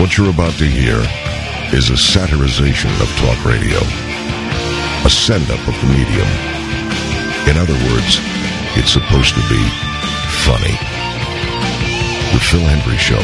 What you're about to hear is a satirization of talk radio, a send-up of the medium. In other words, it's supposed to be funny. The Phil Hendrie Show,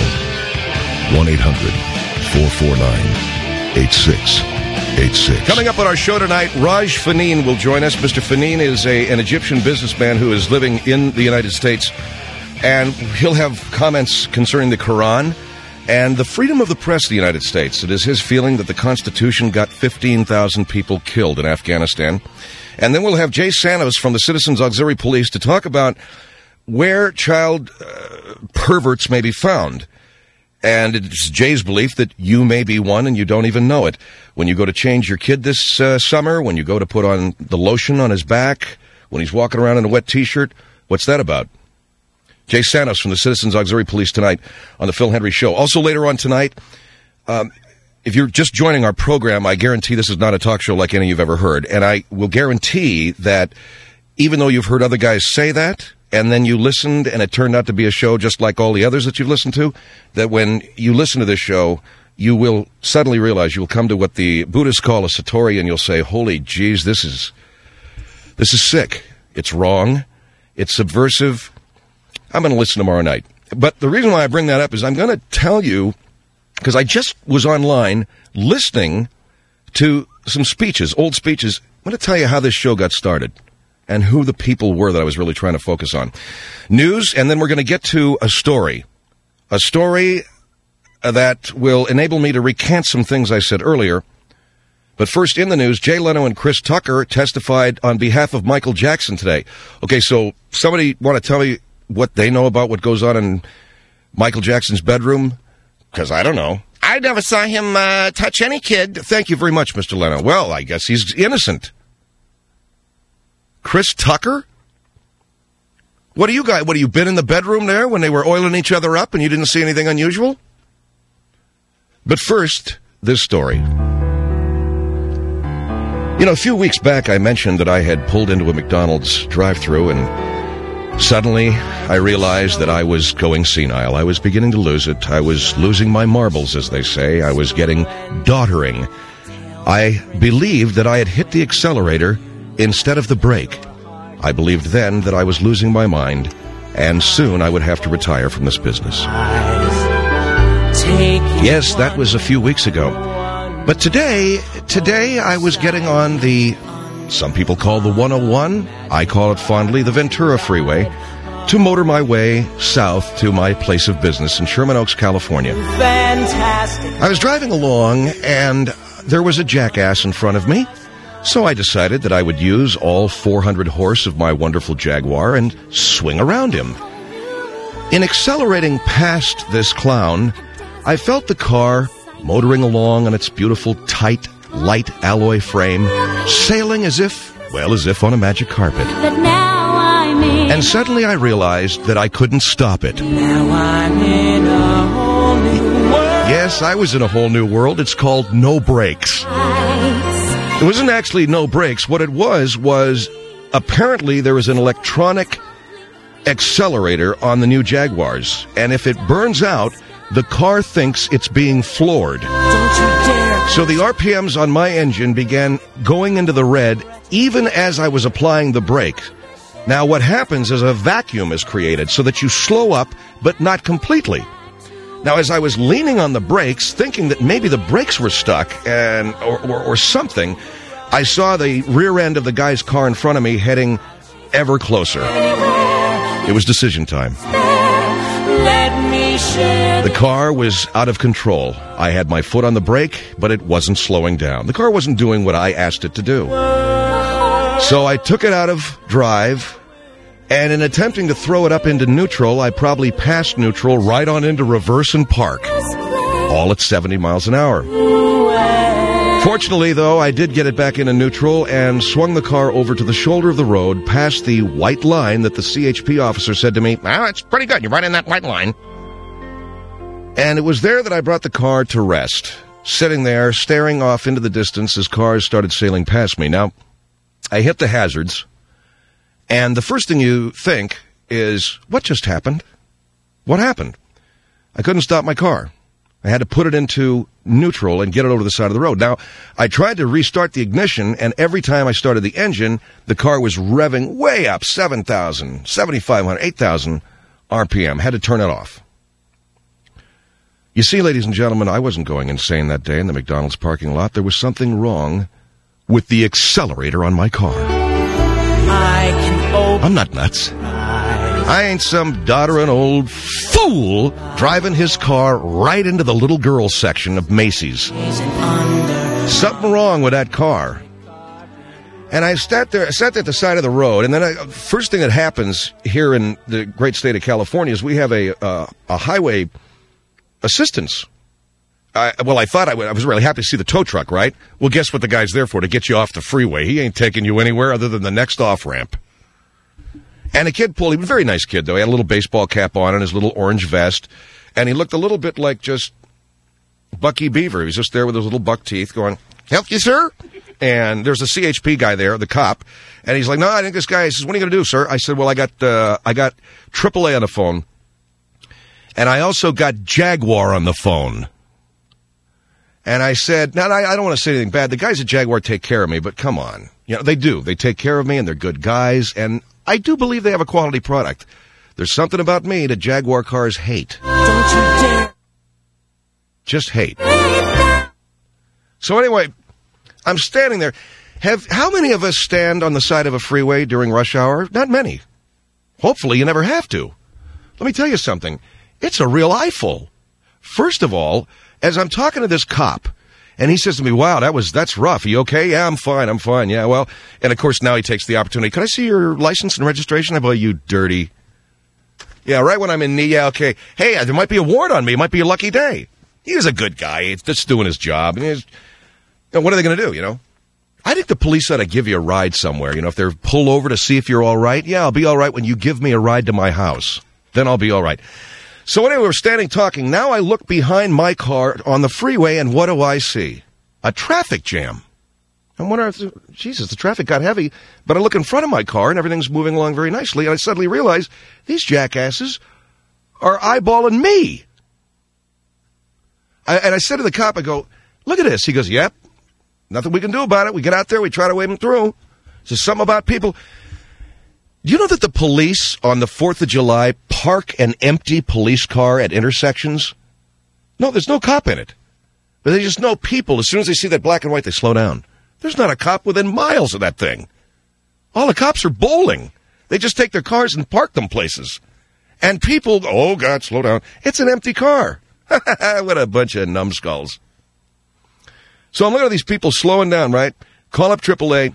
1-800-449-8686. Coming up on our show tonight, Raj Faneen will join us. Mr. Faneen is an Egyptian businessman who is living in the United States, and he'll have comments concerning the Quran and the freedom of the press of the United States. It is his feeling that the Constitution got 15,000 people killed in Afghanistan. And then we'll have Jay Santos from the Citizens Auxiliary Police to talk about where child perverts may be found. And it's Jay's belief that you may be one and you don't even know it. When you go to change your kid this summer, when you go to put on the lotion on his back, when he's walking around in a wet T-shirt, what's that about? Jay Santos from the Citizens Auxiliary Police tonight on the Phil Hendrie Show. Also later on tonight, if you're just joining our program, I guarantee this is not a talk show like any you've ever heard. And I will guarantee that even though you've heard other guys say that, and then you listened and it turned out to be a show just like all the others that you've listened to, that when you listen to this show, you will suddenly realize you will come to what the Buddhists call a satori, and you'll say, holy jeez, this is sick. It's wrong. It's subversive. I'm going to listen tomorrow night. But the reason why I bring that up is I'm going to tell you, because I just was online listening to some speeches, old speeches. I'm going to tell you how this show got started and who the people were that I was really trying to focus on. News, and then we're going to get to a story that will enable me to recant some things I said earlier. But first in the news, Jay Leno and Chris Tucker testified on behalf of Michael Jackson today. Okay, so somebody want to tell me what they know about what goes on in Michael Jackson's bedroom? Because I don't know. I never saw him touch any kid. Thank you very much, Mr. Leno. Well, I guess he's innocent. Chris Tucker? What are you guys? What, have you been in the bedroom there when they were oiling each other up and you didn't see anything unusual? But first, this story. You know, a few weeks back I mentioned that I had pulled into a McDonald's drive-thru and suddenly, I realized that I was going senile. I was beginning to lose it. I was losing my marbles, as they say. I was getting doddering. I believed that I had hit the accelerator instead of the brake. I believed then that I was losing my mind, and soon I would have to retire from this business. Yes, that was a few weeks ago. But today I was getting on the... some people call the 101, I call it fondly the Ventura Freeway, to motor my way south to my place of business in Sherman Oaks, California. Fantastic. I was driving along, and there was a jackass in front of me, so I decided that I would use all 400 horse of my wonderful Jaguar and swing around him. In accelerating past this clown, I felt the car motoring along on its beautiful, tight, light alloy frame, sailing as if on a magic carpet. And suddenly I realized that I couldn't stop it. Now I'm in a whole new world. Yes, I was in a whole new world. It's called no brakes. It wasn't actually no brakes. What it was apparently there was an electronic accelerator on the new Jaguars. And if it burns out, the car thinks it's being floored. Don't you dare. So the RPMs on my engine began going into the red even as I was applying the brake. Now what happens is a vacuum is created so that you slow up, but not completely. Now as I was leaning on the brakes, thinking that maybe the brakes were stuck or something, I saw the rear end of the guy's car in front of me heading ever closer. It was decision time. The car was out of control. I had my foot on the brake, but it wasn't slowing down. The car wasn't doing what I asked it to do. So I took it out of drive, and in attempting to throw it up into neutral, I probably passed neutral right on into reverse and park, all at 70 miles an hour. Fortunately, though, I did get it back into neutral and swung the car over to the shoulder of the road past the white line that the CHP officer said to me, "Well, it's pretty good. You're right in that white line." And it was there that I brought the car to rest, sitting there, staring off into the distance as cars started sailing past me. Now, I hit the hazards, and the first thing you think is, what just happened? What happened? I couldn't stop my car. I had to put it into neutral and get it over the side of the road. Now, I tried to restart the ignition, and every time I started the engine, the car was revving way up, 7,000, 7,500, 8,000 RPM. Had to turn it off. You see, ladies and gentlemen, I wasn't going insane that day in the McDonald's parking lot. There was something wrong with the accelerator on my car. I'm not nuts. I ain't some doddering old fool driving his car right into the little girl section of Macy's. Something wrong with that car. And I sat there at the side of the road, and then first thing that happens here in the great state of California is we have a highway assistance. I thought I was really happy to see the tow truck, right? Well, guess what the guy's there for? To get you off the freeway. He ain't taking you anywhere other than the next off-ramp. And a kid pulled, he was a very nice kid, though. He had a little baseball cap on and his little orange vest. And he looked a little bit like just Bucky Beaver. He was just there with his little buck teeth going, "Help you, sir?" And there's a CHP guy there, the cop. And he's like, "No, I think this guy," he says, "What are you going to do, sir?" I said, "Well, I got AAA on the phone. And I also got Jaguar on the phone." And I said, "Now, I don't want to say anything bad. The guys at Jaguar take care of me, but come on. You know, they do. They take care of me, and they're good guys. And I do believe they have a quality product. There's something about me that Jaguar cars hate. Don't you dare. Just hate." So anyway, I'm standing there. How many of us stand on the side of a freeway during rush hour? Not many. Hopefully you never have to. Let me tell you something. It's a real eyeful. First of all, as I'm talking to this cop, and he says to me, "Wow, that's rough. Are you okay?" "Yeah, I'm fine. Yeah, well," and of course now he takes the opportunity. "Can I see your license and registration?" "I go, you dirty." "Yeah, right when I'm in knee, yeah, okay. Hey, there might be a warrant on me. It might be a lucky day." He was a good guy. He's just doing his job. And what are they going to do, you know? I think the police ought to give you a ride somewhere. You know, if they're pull over to see if you're all right, yeah, I'll be all right when you give me a ride to my house. Then I'll be all right. So anyway, we're standing talking. Now I look behind my car on the freeway, and what do I see? A traffic jam. I'm wondering, Jesus, the traffic got heavy. But I look in front of my car, and everything's moving along very nicely. And I suddenly realize these jackasses are eyeballing me. And I said to the cop, I go, "Look at this." He goes, "Yep, nothing we can do about it. We get out there, we try to wave them through. It's just something about people." Do you know that the police on the 4th of July park an empty police car at intersections? No, there's no cop in it. But they just know people. As soon as they see that black and white, they slow down. There's not a cop within miles of that thing. All the cops are bowling. They just take their cars and park them places. And people, "Oh, God, slow down." It's an empty car. What a bunch of numbskulls. So I'm looking at these people slowing down, right? Call up AAA.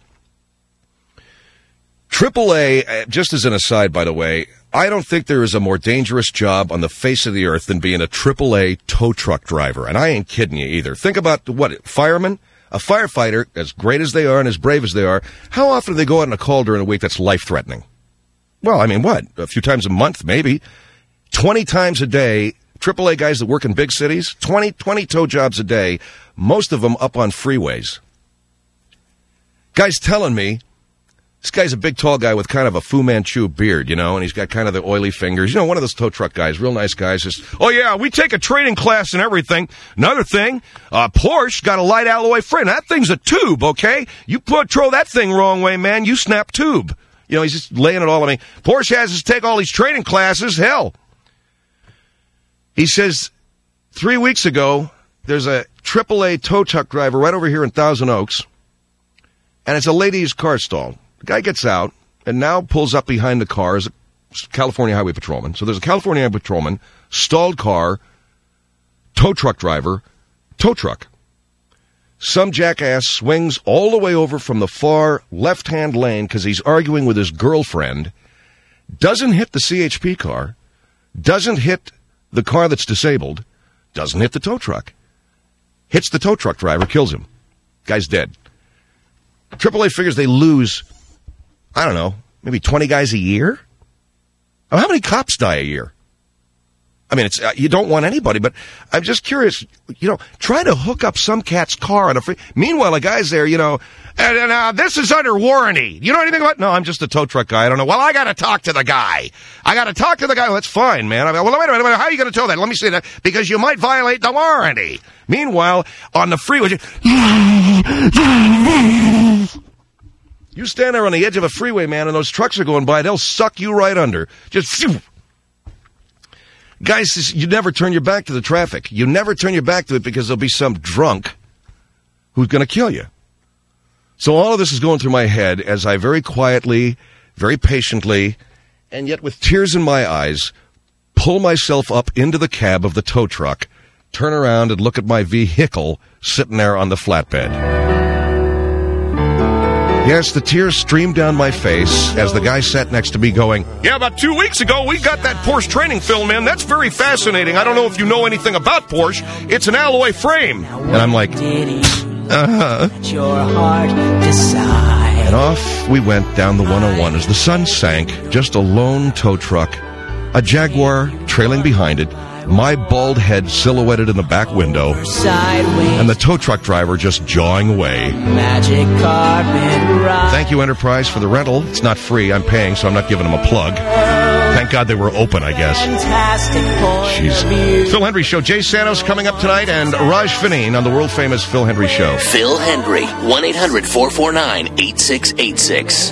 AAA, just as an aside, by the way, I don't think there is a more dangerous job on the face of the earth than being a AAA tow truck driver. And I ain't kidding you either. Think about fireman? A firefighter, as great as they are and as brave as they are, how often do they go out on a call during a week that's life-threatening? Well, I mean, what? A few times a month, maybe. 20 times a day. AAA guys that work in big cities, 20 tow jobs a day, most of them up on freeways. Guy's telling me, this guy's a big, tall guy with kind of a Fu Manchu beard, you know, and he's got kind of the oily fingers. You know, one of those tow truck guys, real nice guys. Just, "Oh, yeah, we take a training class and everything. Another thing, Porsche got a light alloy frame. That thing's a tube, okay? You throw that thing wrong way, man, you snap tube." You know, he's just laying it all on me. "Porsche has us take all these training classes. Hell." He says, 3 weeks ago, there's a AAA tow truck driver right over here in Thousand Oaks, and it's a lady's car stalled. The guy gets out and now pulls up behind the car as a California Highway Patrolman. So there's a California Highway Patrolman, stalled car, tow truck driver, tow truck. Some jackass swings all the way over from the far left-hand lane because he's arguing with his girlfriend, doesn't hit the CHP car, doesn't hit the car that's disabled, doesn't hit the tow truck. Hits the tow truck driver, kills him. Guy's dead. AAA figures they lose, I don't know, maybe 20 guys a year? How many cops die a year? I mean, it's you don't want anybody, but I'm just curious, try to hook up some cat's car on a free... Meanwhile, a guy's there, and this is under warranty. You know anything about... No, I'm just a tow truck guy. I don't know. Well, I got to talk to the guy. Well, that's fine, man. Well, wait a minute. How are you going to tow that? Let me see that. Because you might violate the warranty. Meanwhile, on the freeway... You stand there on the edge of a freeway, man, and those trucks are going by. They'll suck you right under. Just... Phew. Guys, you never turn your back to the traffic. You never turn your back to it because there'll be some drunk who's going to kill you. So all of this is going through my head as I very quietly, very patiently, and yet with tears in my eyes, pull myself up into the cab of the tow truck, turn around and look at my vehicle sitting there on the flatbed. Yes, the tears streamed down my face as the guy sat next to me going, yeah, about 2 weeks ago, we got that Porsche training film in. That's very fascinating. I don't know if you know anything about Porsche. It's an alloy frame. And I'm like, And off we went down the 101 as the sun sank, just a lone tow truck, a Jaguar trailing behind it, my bald head silhouetted in the back window, and the tow truck driver just jawing away. Magic carpet ride. Thank you, Enterprise, for the rental. It's not free. I'm paying, so I'm not giving them a plug. Thank God they were open, I guess. Jeez. Phil Hendry Show. Jay Santos coming up tonight, and Raj Finine on the world-famous Phil Hendry Show. Phil Hendry, 1-800-449-8686.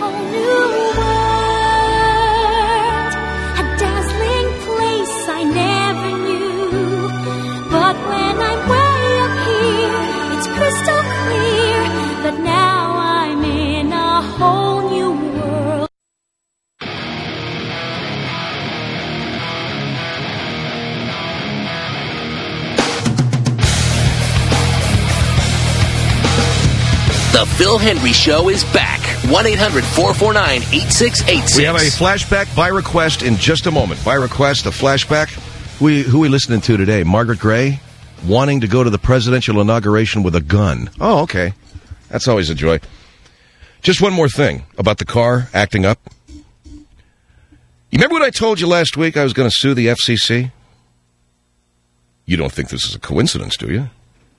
The Phil Hendry Show is back. 1-800-449-8686. We have a flashback by request in just a moment. By request, a flashback. Who we listening to today? Margaret Gray, wanting to go to the presidential inauguration with a gun. Oh, okay. That's always a joy. Just one more thing about the car acting up. You remember what I told you last week I was going to sue the FCC? You don't think this is a coincidence, do you?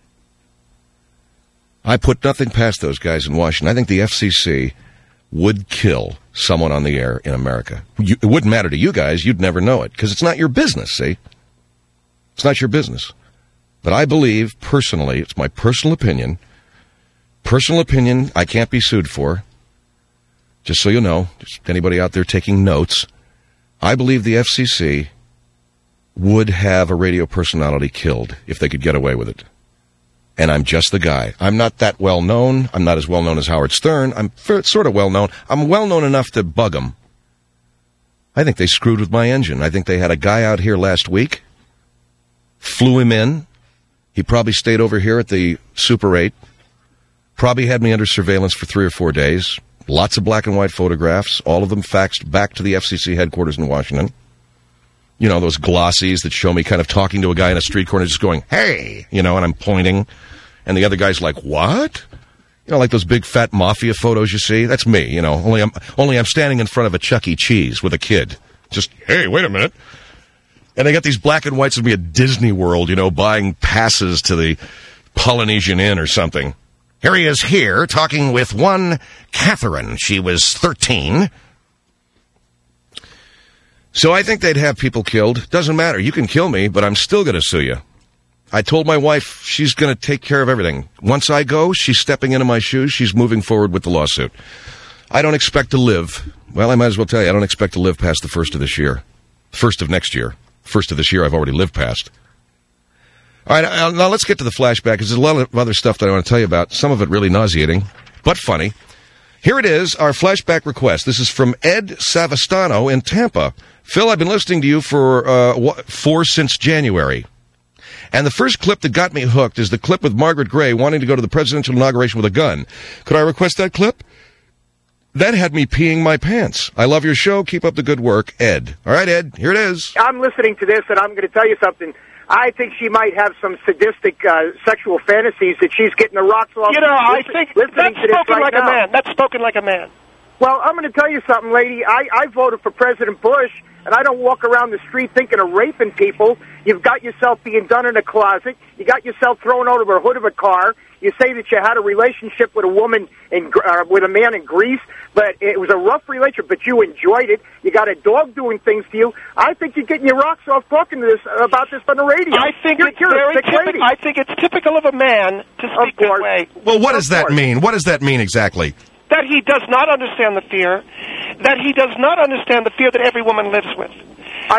I put nothing past those guys in Washington. I think the FCC would kill someone on the air in America. It wouldn't matter to you guys. You'd never know it because it's not your business, see? It's not your business. But I believe, personally, it's my personal opinion I can't be sued for. Just so you know, just anybody out there taking notes, I believe the FCC would have a radio personality killed if they could get away with it. And I'm just the guy. I'm not that well known. I'm not as well known as Howard Stern. I'm sort of well known. I'm well known enough to bug them. I think they screwed with my engine. I think they had a guy out here last week, flew him in. He probably stayed over here at the Super 8, probably had me under surveillance for 3 or 4 days. Lots of black and white photographs, all of them faxed back to the FCC headquarters in Washington. You know, those glossies that show me kind of talking to a guy in a street corner just going, hey, and I'm pointing. And the other guy's like, what? Like those big fat mafia photos you see? That's me, only I'm standing in front of a Chuck E. Cheese with a kid. Just, hey, wait a minute. And they got these black and whites of me at Disney World, buying passes to the Polynesian Inn or something. Here he is here talking with one Catherine. She was 13. So I think they'd have people killed. Doesn't matter. You can kill me, but I'm still going to sue you. I told my wife she's going to take care of everything. Once I go, she's stepping into my shoes. She's moving forward with the lawsuit. I don't expect to live. Well, I might as well tell you, I don't expect to live past the 1st of this year. 1st of next year. 1st of this year I've already lived past. All right, now let's get to the flashback, because there's a lot of other stuff that I want to tell you about. Some of it really nauseating, but funny. Here it is, our flashback request. This is from Ed Savastano in Tampa. Phil, I've been listening to you for since January. And the first clip that got me hooked is the clip with Margaret Gray wanting to go to the presidential inauguration with a gun. Could I request that clip? That had me peeing my pants. I love your show. Keep up the good work, Ed. All right, Ed, here it is. I'm listening to this, and I'm going to tell you something. I think she might have some sadistic sexual fantasies that she's getting the rocks off. I think that's spoken like a man. That's spoken like a man. Well, I'm going to tell you something, lady. I voted for President Bush, and I don't walk around the street thinking of raping people. You've got yourself being done in a closet. You got yourself thrown out of the hood of a car. You say that you had a relationship with a woman with a man in Greece, but it was a rough relationship, but you enjoyed it. You got a dog doing things to you. I think you're getting your rocks off talking to about this on the radio. I think it's very typical. I think it's typical of a man to speak that way. Well, what does that mean? What does that mean exactly? That he does not understand the fear. That he does not understand the fear that every woman lives with. I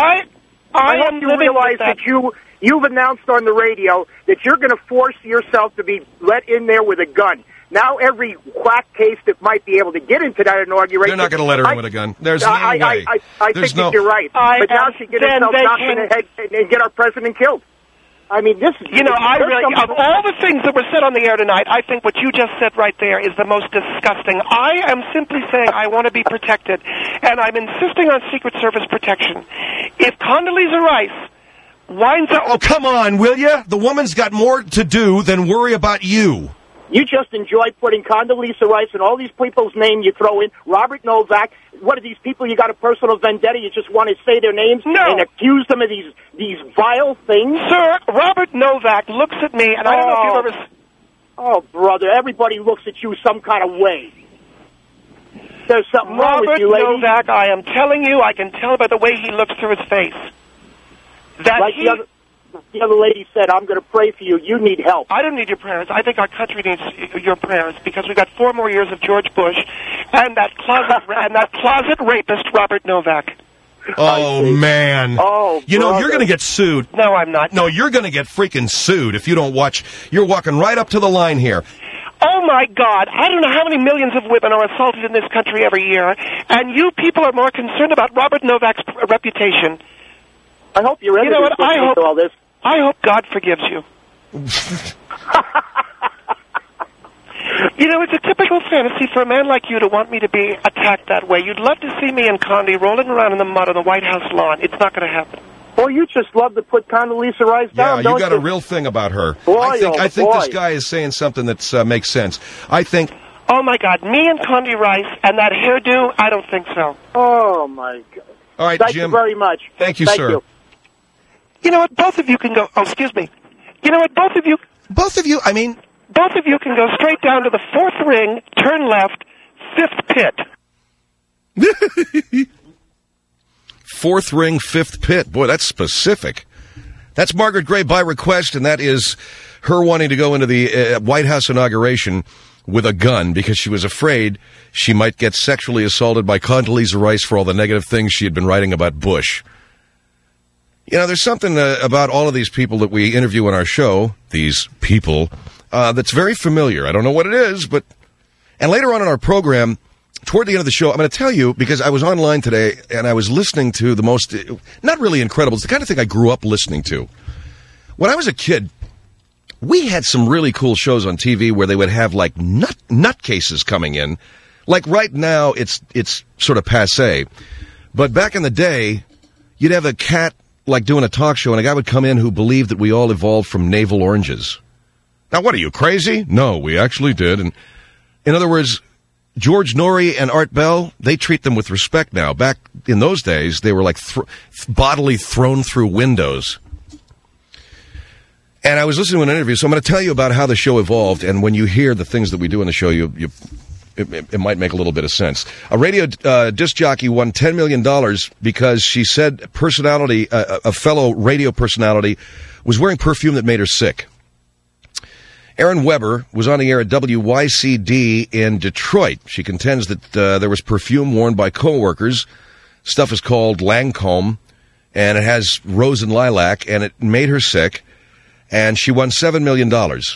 hope you realize that you've announced on the radio that you're going to force yourself to be let in there with a gun. Now every whack case that might be able to get into that inauguration... They're not going to let her in with a gun. There's no way. I think that you're right. But now she get herself knocked in the head and get our president killed. I mean, this is... of all the things that were said on the air tonight, I think what you just said right there is the most disgusting. I am simply saying I want to be protected, and I'm insisting on Secret Service protection. If Condoleezza Rice winds up... Oh, come on, will you? The woman's got more to do than worry about you. You just enjoy putting Condoleezza Rice and all these people's names you throw in. Robert Novak. What are these people? You got a personal vendetta? You just want to say their names and accuse them of these vile things? Sir, Robert Novak looks at me, and I don't know if you've ever... Oh, brother, everybody looks at you some kind of way. There's something wrong with you, lady. Robert Novak, I am telling you, I can tell by the way he looks through his face. That the other lady said, I'm going to pray for you. You need help. I don't need your prayers. I think our country needs your prayers because we've got 4 more years of George Bush and that closet rapist Robert Novak. Oh, man. Oh, you know, you're going to get sued. No, I'm not. No, you're going to get freaking sued if you don't watch. You're walking right up to the line here. Oh, my God. I don't know how many millions of women are assaulted in this country every year, and you people are more concerned about Robert Novak's reputation. I hope you're ready to all this. I hope God forgives you. You know, it's a typical fantasy for a man like you to want me to be attacked that way. You'd love to see me and Condi rolling around in the mud on the White House lawn. It's not going to happen. Well, you just love to put Condoleezza Rice down, don't you? Yeah, you got a real thing about her. Boy, I think this guy is saying something that makes sense. I think... Oh, my God, me and Condi Rice and that hairdo, I don't think so. Oh, my God. All right, Thank Jim. you very much. Thank you, sir. You know what? Both of you can go... Oh, excuse me. You know what? Both of you... Both of you? I mean... Both of you can go straight down to the 4th ring, turn left, 5th pit. 4th ring, 5th pit. Boy, that's specific. That's Margaret Gray by request, and that is her wanting to go into the White House inauguration with a gun because she was afraid she might get sexually assaulted by Condoleezza Rice for all the negative things she had been writing about Bush. You know, there's something about all of these people that we interview on our show, these people, that's very familiar. I don't know what it is, but... And later on in our program, toward the end of the show, I'm going to tell you, because I was online today, and I was listening to the most... Not really incredible. It's the kind of thing I grew up listening to. When I was a kid, we had some really cool shows on TV where they would have, like, nutcases coming in. Like, right now, it's sort of passé. But back in the day, you'd have a cat... like doing a talk show, and a guy would come in who believed that we all evolved from navel oranges. Now, what are you, crazy? No, we actually did. And in other words, George Norrie and Art Bell, they treat them with respect now. Back in those days, they were like bodily thrown through windows. And I was listening to an interview, so I'm going to tell you about how the show evolved, and when you hear the things that we do in the show, it might make a little bit of sense. A radio disc jockey won $10 million because she said a fellow radio personality was wearing perfume that made her sick. Erin Weber was on the air at WYCD in Detroit. She contends that there was perfume worn by coworkers. Stuff is called Lancome, and it has rose and lilac, and it made her sick, and she won $7 million.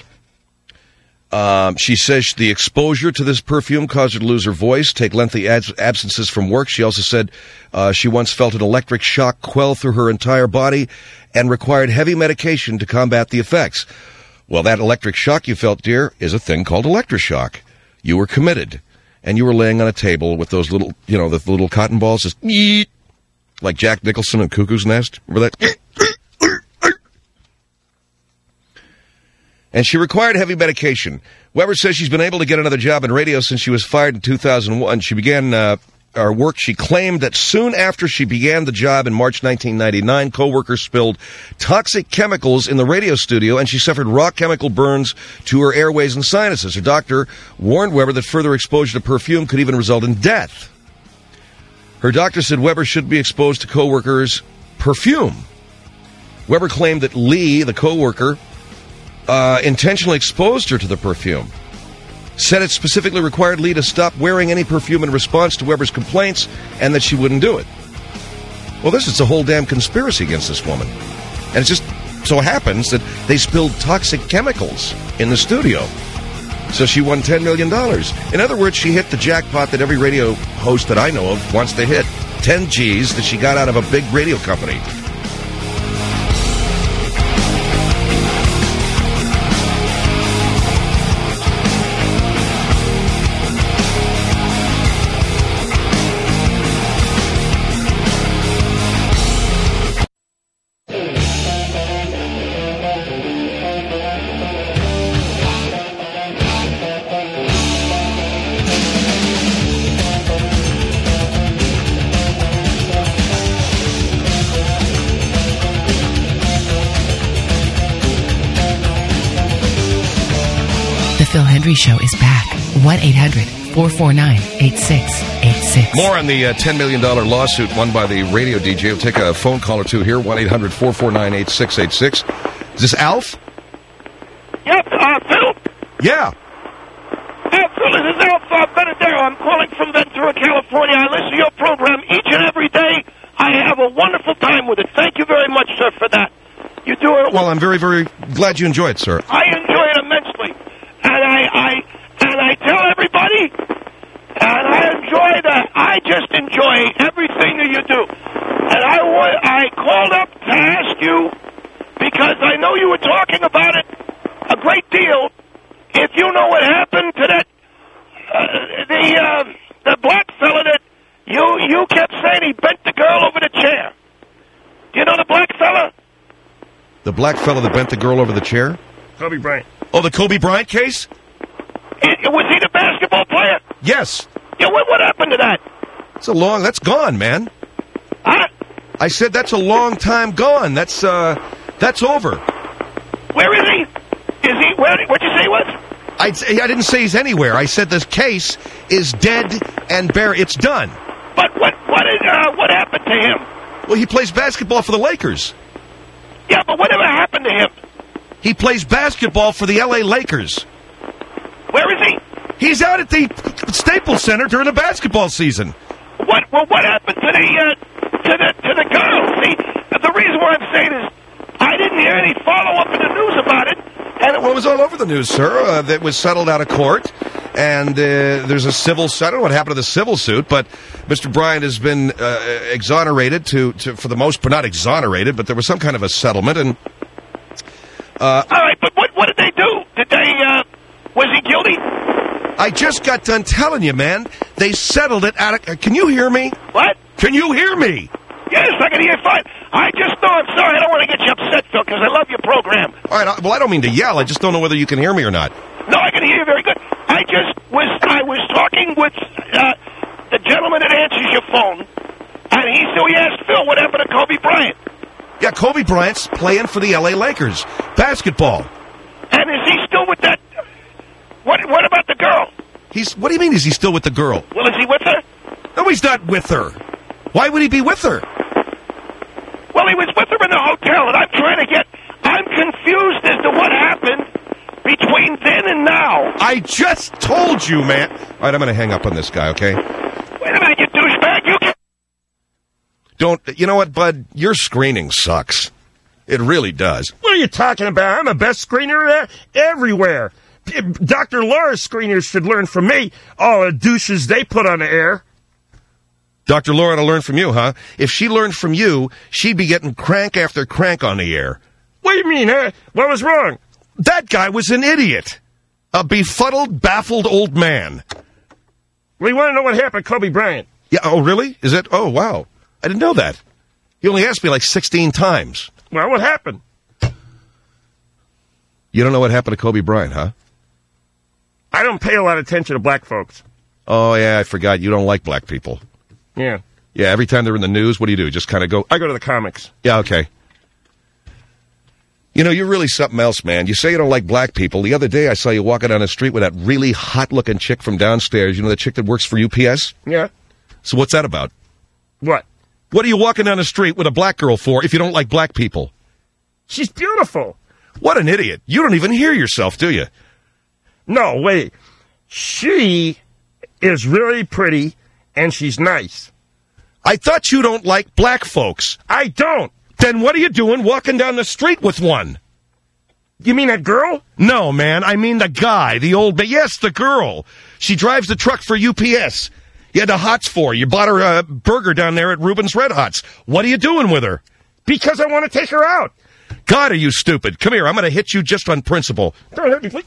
She says the exposure to this perfume caused her to lose her voice, take lengthy absences from work. She also said she once felt an electric shock quell through her entire body and required heavy medication to combat the effects. Well, that electric shock you felt, dear, is a thing called electroshock. You were committed, and you were laying on a table with those little, the little cotton balls, just like Jack Nicholson and Cuckoo's Nest. Remember that? and she required heavy medication. Weber says she's been able to get another job in radio since she was fired in 2001. She began our work. She claimed that soon after she began the job in March 1999, coworkers spilled toxic chemicals in the radio studio, and she suffered raw chemical burns to her airways and sinuses. Her doctor warned Weber that further exposure to perfume could even result in death. Her doctor said Weber shouldn't be exposed to coworkers' perfume. Weber claimed that Lee, the coworker, intentionally exposed her to the perfume. Said it specifically required Lee to stop wearing any perfume in response to Weber's complaints, and that she wouldn't do it. Well, it's a whole damn conspiracy against this woman. And it just so happens that they spilled toxic chemicals in the studio. So she won $10 million. In other words, she hit the jackpot that every radio host that I know of wants to hit. 10 G's that she got out of a big radio company. Phil Hendrie Show is back. 1-800-449-8686. More on the $10 million lawsuit won by the radio DJ. We'll take a phone call or two here. 1-800-449-8686. Is this Alf? Yep, Phil? Yeah. Phil, this is Alf Benedero. I'm calling from Ventura, California. I listen to your program each and every day. I have a wonderful time with it. Thank you very much, sir, for that. You do it. Well, I'm very, very glad you enjoy it, sir. I enjoy it immensely. And I tell everybody, and I just enjoy everything that you do. And I called up to ask you, because I know you were talking about it a great deal, if you know what happened to that, the black fella that you kept saying he bent the girl over the chair. Do you know the black fella? The black fella that bent the girl over the chair? Kobe Bryant. Oh, the Kobe Bryant case? Was he the basketball player? Yes. Yeah, what happened to that? That's gone, man. Huh? I said that's a long time gone. That's over. Where is he? What'd you say he was? I didn't say he's anywhere. I said this case is dead and buried. It's done. But what happened to him? Well, he plays basketball for the Lakers. Yeah, but whatever happened to him? He plays basketball for the L.A. Lakers. Where is he? He's out at the Staples Center during the basketball season. What happened to the girl? See, the reason why I'm saying is I didn't hear any follow-up in the news about it. And it was all over the news, sir. That was settled out of court, and there's a civil suit. I don't know what happened to the civil suit, but Mr. Bryant has been exonerated for the most, but not exonerated, but there was some kind of a settlement. And all right, but what did they do? Was he guilty? I just got done telling you, man. They settled it out of... Can you hear me? What? Can you hear me? Yes, I can hear you fine. I'm sorry, I don't want to get you upset, Phil, because I love your program. All right, well, I don't mean to yell. I just don't know whether you can hear me or not. No, I can hear you very good. I was talking with the gentleman that answers your phone, and he asked Phil what happened to Kobe Bryant. Yeah, Kobe Bryant's playing for the L.A. Lakers. Basketball. And is he still with that... What about the girl? What do you mean, is he still with the girl? Well, is he with her? No, he's not with her. Why would he be with her? Well, he was with her in the hotel, and I'm confused as to what happened between then and now. I just told you, man. All right, I'm going to hang up on this guy, okay? Wait a minute, you douchebag. You know what, bud? Your screening sucks. It really does. What are you talking about? I'm the best screener everywhere. Dr. Laura's screeners should learn from me. All the douches they put on the air. Dr. Laura to learn from you, huh? If she learned from you, she'd be getting crank after crank on the air. What do you mean, huh? What was wrong? That guy was an idiot. A befuddled, baffled old man. We want to know what happened to Kobe Bryant. Yeah, oh, really? Is it? Oh, wow. I didn't know that. He only asked me like 16 times. Well, what happened? You don't know what happened to Kobe Bryant, huh? I don't pay a lot of attention to black folks. Oh, yeah, I forgot. You don't like black people. Yeah. Yeah, every time they're in the news, what do? Just kind of go, I go to the comics. yeah, okay. You know, you're really something else, man. You say you don't like black people. The other day, I saw you walking down the street with that really hot-looking chick from downstairs. You know, the chick that works for UPS? Yeah. So what's that about? What? What are you walking down the street with a black girl for if you don't like black people? She's beautiful. What an idiot. You don't even hear yourself, do you? No, wait. She is really pretty, and she's nice. I thought you don't like black folks. I don't. Then what are you doing walking down the street with one? You mean that girl? No, man, I mean the guy, the old man. Yes, the girl. She drives the truck for UPS. You had the hots for her. You bought her a burger down there at Reuben's Red Hots. What are you doing with her? Because I want to take her out. God, are you stupid? Come here, I'm going to hit you just on principle. Don't hit me, please.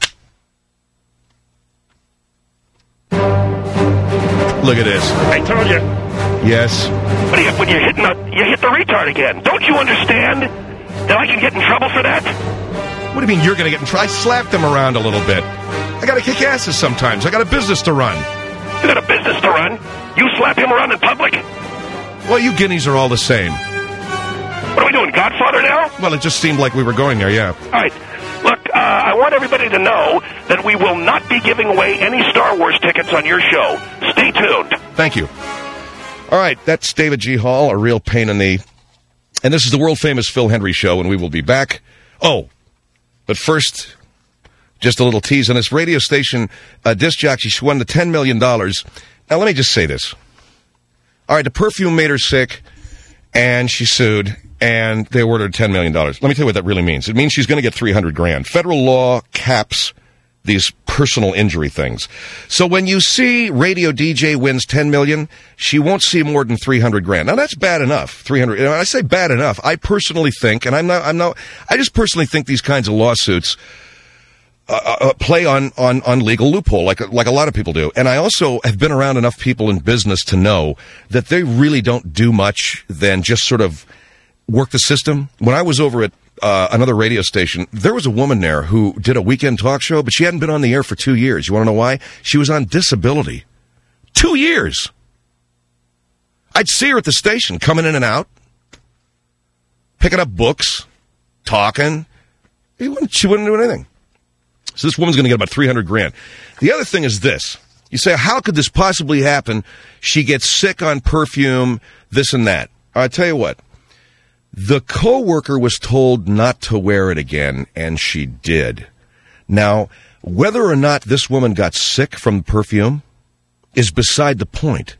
Look at this. I told you. Yes. What are you, when you hit the retard again? Don't you understand that I can get in trouble for that? What do you mean you're going to get in trouble? I slapped him around a little bit. I got to kick asses sometimes. I got a business to run. You got a business to run? You slap him around in public? Well, you guineas are all the same. What are we doing, Godfather now? Well, it just seemed like we were going there, yeah. All right. Look, I want everybody to know that we will not be giving away any Star Wars tickets on your show. Stay tuned. Thank you. All right, that's David G. Hall, a real pain in the... And this is the world-famous Phil Hendry Show, and we will be back. Oh, but first, just a little tease on this radio station. Disc jockey, she won the $10 million. Now, let me just say this. All right, the perfume made her sick, and she sued, and they awarded her $10 million. Let me tell you what that really means. It means she's going to get $300,000. Federal law caps these personal injury things. So when you see radio DJ wins $10 million, she won't see more than $300,000. Now that's bad enough. $300,000. I say bad enough. I personally think, and I just personally think these kinds of lawsuits play on legal loophole, like a lot of people do. And I also have been around enough people in business to know that they really don't do much than just sort of work the system. When I was over at another radio station, there was a woman there who did a weekend talk show, but she hadn't been on the air for 2 years. You want to know why? She was on disability. 2 years. I'd see her at the station, coming in and out, picking up books, talking. She wouldn't do anything. So this woman's going to get about $300,000. The other thing is this. You say, how could this possibly happen? She gets sick on perfume, this and that. I'll tell you what. The coworker was told not to wear it again, and she did. Now, whether or not this woman got sick from the perfume is beside the point.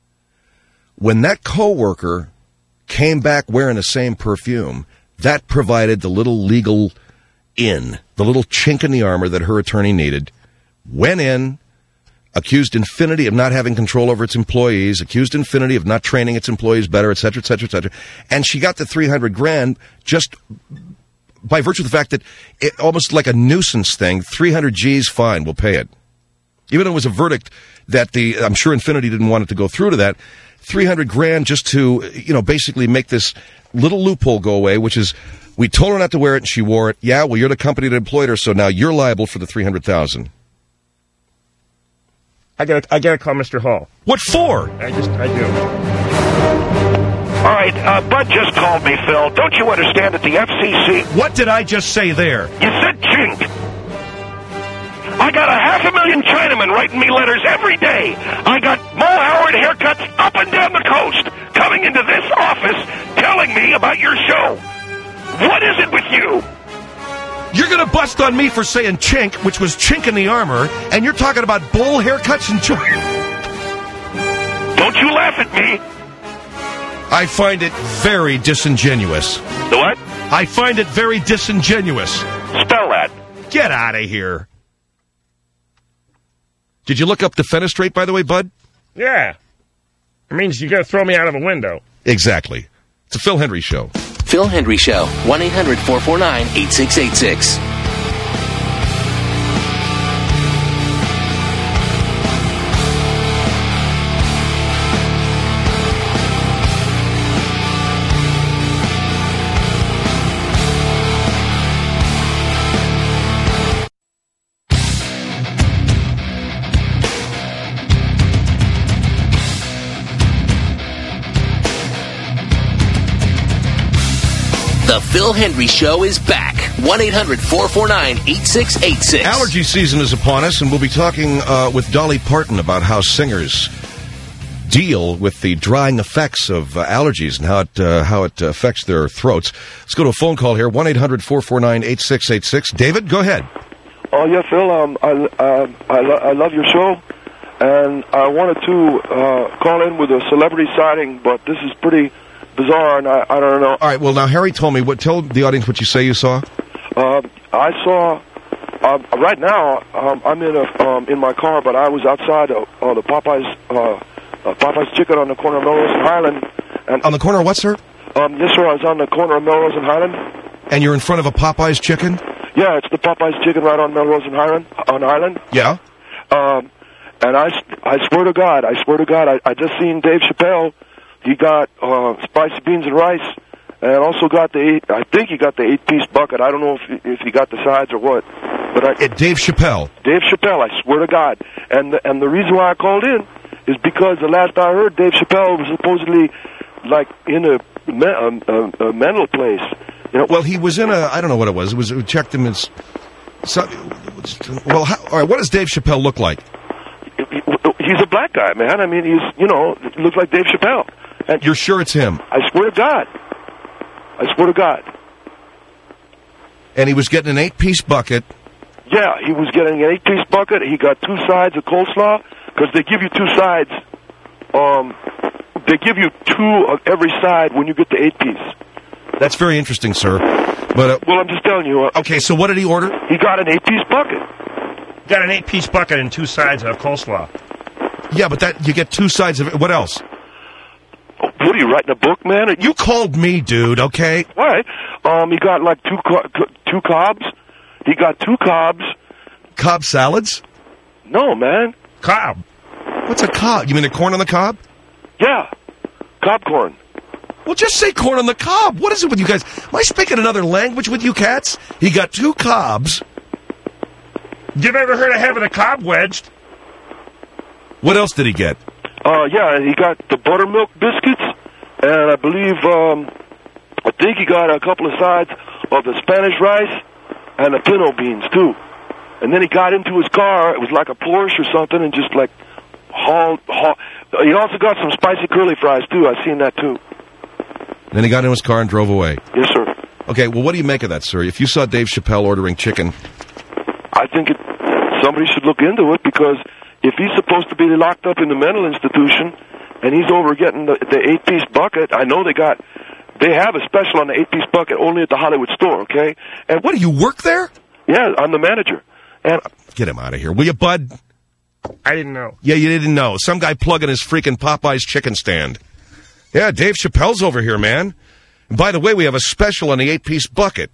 When that coworker came back wearing the same perfume, that provided the little legal in, the little chink in the armor that her attorney needed, went in, accused Infinity of not having control over its employees, accused Infinity of not training its employees better, et cetera, et cetera, et cetera. And she got the $300,000 just by virtue of the fact that it almost like a nuisance thing. 300 G's, fine, we'll pay it. Even though it was a verdict that I'm sure Infinity didn't want it to go through to that, $300,000 just to, basically make this little loophole go away, which is, we told her not to wear it and she wore it. Yeah, well, you're the company that employed her, so now you're liable for the $300,000. I gotta call Mr. Hall. What for? I do. All right, Bud just called me, Phil. Don't you understand that the FCC... What did I just say there? You said chink. I got 500,000 Chinamen writing me letters every day. I got Mo Howard haircuts up and down the coast coming into this office telling me about your show. What is it with you? You're going to bust on me for saying chink, which was chink in the armor, and you're talking about bull haircuts and China. Don't you laugh at me. I find it very disingenuous. The what? I find it very disingenuous. Spell that. Get out of here. Did you look up defenestrate, by the way, Bud? Yeah. It means you're going to throw me out of a window. Exactly. It's a Phil Hendry Show. Phil Hendry Show, 1-800-449-8686. Phil Hendry Show is back. 1-800-449-8686. Allergy season is upon us, and we'll be talking with Dolly Parton about how singers deal with the drying effects of allergies and how it affects their throats. Let's go to a phone call here, 1-800-449-8686. David, go ahead. Oh, yeah, Phil, I love your show, and I wanted to call in with a celebrity sighting, but this is pretty bizarre, and I don't know. All right, well, now, Harry told me, tell the audience what you say you saw. I saw, right now, I'm in my car, but I was outside of the Popeye's Chicken on the corner of Melrose and Highland. And, on the corner of what, sir? Yes, sir, I was on the corner of Melrose and Highland. And you're in front of a Popeye's Chicken? Yeah, it's the Popeye's Chicken right on Melrose and Highland. Yeah. And I swear to God, I just seen Dave Chappelle. He got spicy beans and rice, and also got I think he got the 8-piece bucket. I don't know if he got the sides or what. But Dave Chappelle. Dave Chappelle, I swear to God. And the reason why I called in is because the last I heard, Dave Chappelle was supposedly like in a mental place. You know, well, he was in I don't know what it was. We checked him as. All right, what does Dave Chappelle look like? He's a black guy, man. I mean, looks like Dave Chappelle. And you're sure it's him? I swear to God. And he was getting an 8-piece bucket. Yeah, he was getting an 8-piece bucket. He got 2 sides of coleslaw, because they give you 2 sides. They give you 2 of every side when you get the 8-piece. That's very interesting, sir. But well, I'm just telling you. Okay, so what did he order? He got an 8-piece bucket. Got an 8-piece bucket and 2 sides of coleslaw. Yeah, but you get 2 sides of it. What else? What are you writing a book, man? You called me, dude. Okay. All right. He got like 2 cobs. He got 2 cobs. Cobb salads? No, man. Cob. What's a cob? You mean the corn on the cob? Yeah. Cob corn. Well, just say corn on the cob. What is it with you guys? Am I speaking another language with you cats? He got 2 cobs. You've ever heard of having a cob wedged? What else did he get? Yeah, he got the buttermilk biscuits, and I think he got a couple of sides of the Spanish rice and the pinto beans, too. And then he got into his car, it was like a Porsche or something, and just like hauled. He also got some spicy curly fries, too. I've seen that, too. Then he got in his car and drove away. Yes, sir. Okay, well, what do you make of that, sir? If you saw Dave Chappelle ordering chicken... I think somebody should look into it, because if he's supposed to be locked up in the mental institution and he's over getting the 8-piece bucket, I know they have a special on the 8-piece bucket only at the Hollywood store, okay? And what, do you work there? Yeah, I'm the manager. And get him out of here, will you, bud? I didn't know. Yeah, you didn't know. Some guy plugging his freaking Popeye's chicken stand. Yeah, Dave Chappelle's over here, man. And by the way, we have a special on the 8-piece bucket.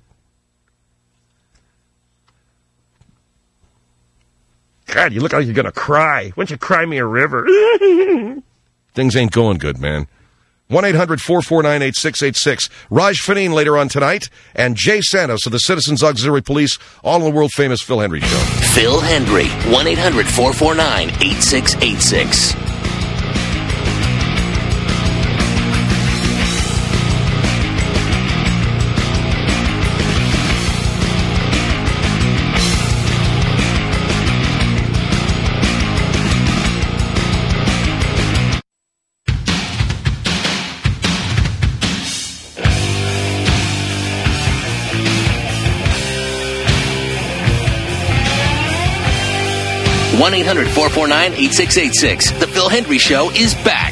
God, you look like you're going to cry. Why don't you cry me a river? Things ain't going good, man. 1-800-449-8686. Raj Faneen later on tonight, and Jay Santos of the Citizens Auxiliary Police, all in the world-famous Phil Hendry Show. Phil Hendry, 1-800-449-8686. One 1-800-449-8686. The Phil Hendry Show is back.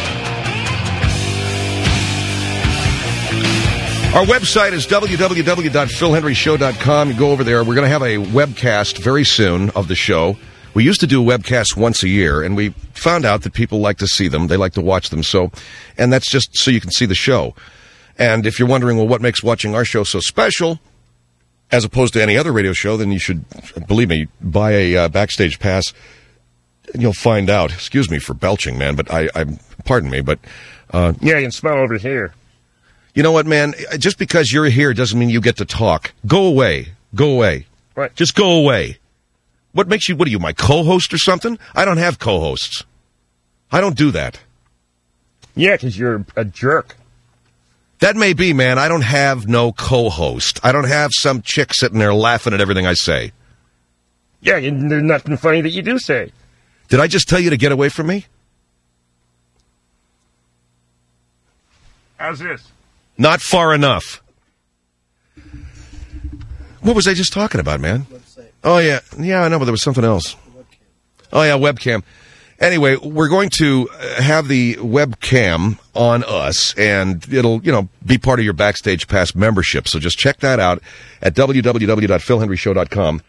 Our website is www.philhenryshow.com. You go over there. We're going to have a webcast very soon of the show. We used to do webcasts once a year, and we found out that people like to see them. They like to watch them. And that's just so you can see the show. And if you're wondering, well, what makes watching our show so special as opposed to any other radio show, then you should, believe me, buy a backstage pass, and you'll find out. Excuse me for belching, man, but pardon me, but... yeah, you can smell over here. You know what, man? Just because you're here doesn't mean you get to talk. Go away. Go away. Right. Just go away. What makes you, what are you, my co-host or something? I don't have co-hosts. I don't do that. Yeah, because you're a jerk. That may be, man. I don't have no co-host. I don't have some chick sitting there laughing at everything I say. Yeah, and there's nothing funny that you do say. Did I just tell you to get away from me? How's this? Not far enough. What was I just talking about, man? Oh, yeah. Yeah, I know, but there was something else. Oh, yeah, webcam. Anyway, we're going to have the webcam on us, and it'll, be part of your Backstage Pass membership. So just check that out at www.philhenryshow.com.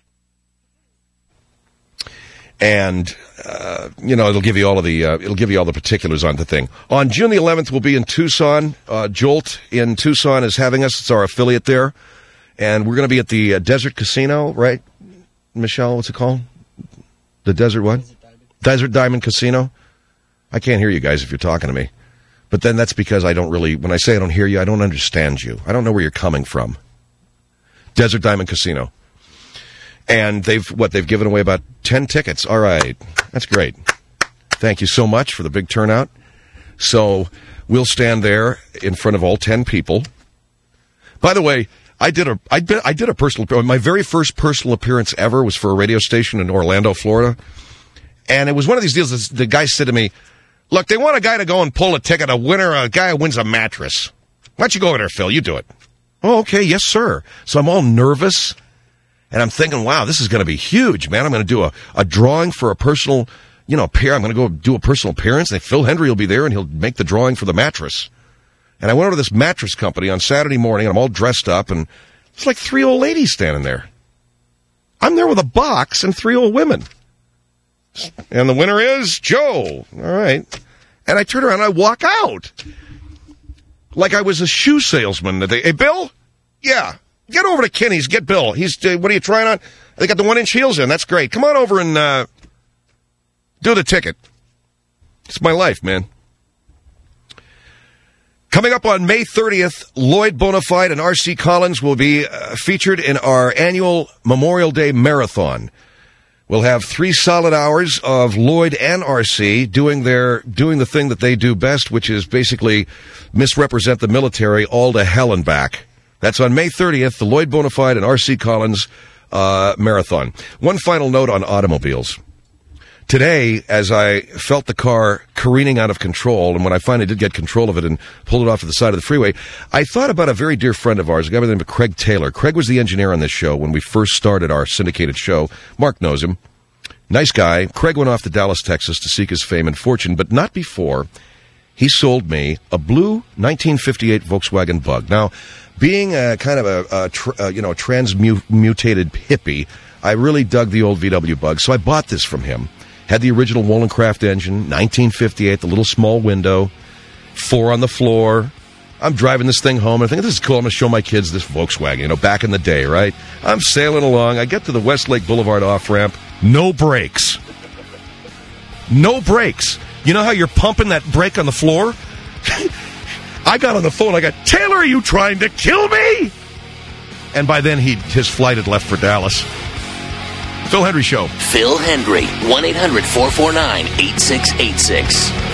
And, it'll give you all the particulars on the thing. On June the 11th, we'll be in Tucson. Jolt in Tucson is having us. It's our affiliate there. And we're going to be at the Desert Casino, right? Michelle, what's it called? The Desert what? Desert Diamond Casino. I can't hear you guys if you're talking to me. But then that's because when I say I don't hear you, I don't understand you. I don't know where you're coming from. Desert Diamond Casino. And they've given away about 10 tickets. All right. That's great. Thank you so much for the big turnout. So we'll stand there in front of all 10 people. By the way, I did a personal, my very first personal appearance ever was for a radio station in Orlando, Florida. And it was one of these deals. The guy said to me, look, they want a guy to go and pull a ticket, a guy who wins a mattress. Why don't you go over there, Phil? You do it. Oh, okay. Yes, sir. So I'm all nervous. And I'm thinking, wow, this is going to be huge, man. I'm going to do a drawing for a personal, pair. I'm going to go do a personal appearance. And Phil Hendry will be there, and he'll make the drawing for the mattress. And I went over to this mattress company on Saturday morning, and I'm all dressed up, and it's like 3 old ladies standing there. I'm there with a box and 3 old women. And the winner is Joe. All right. And I turn around and I walk out. Like I was a shoe salesman. Hey, Bill? Yeah. Get over to Kinney's. Get Bill. What are you trying on? They got the 1-inch heels in. That's great. Come on over and do the ticket. It's my life, man. Coming up on May 30th, Lloyd Bonafide and R.C. Collins will be featured in our annual Memorial Day Marathon. We'll have 3 solid hours of Lloyd and R.C. doing the thing that they do best, which is basically misrepresent the military all to hell and back. That's on May 30th, the Lloyd Bonafide and R.C. Collins Marathon. One final note on automobiles. Today, as I felt the car careening out of control, and when I finally did get control of it and pulled it off to the side of the freeway, I thought about a very dear friend of ours, a guy by the name of Craig Taylor. Craig was the engineer on this show when we first started our syndicated show. Mark knows him. Nice guy. Craig went off to Dallas, Texas to seek his fame and fortune, but not before he sold me a blue 1958 Volkswagen Bug. Now, being a kind of a transmutated hippie, I really dug the old VW Bug, so I bought this from him. Had the original Wollstonecraft engine, 1958, the little small window, 4 on the floor. I'm driving this thing home, and I think, this is cool. I'm going to show my kids this Volkswagen, back in the day, right? I'm sailing along. I get to the Westlake Boulevard off-ramp. No brakes. No brakes. You know how you're pumping that brake on the floor? I got on the phone. I got, Taylor, are you trying to kill me? And by then, his flight had left for Dallas. Phil Hendry Show. Phil Hendry, 1-800-449-8686.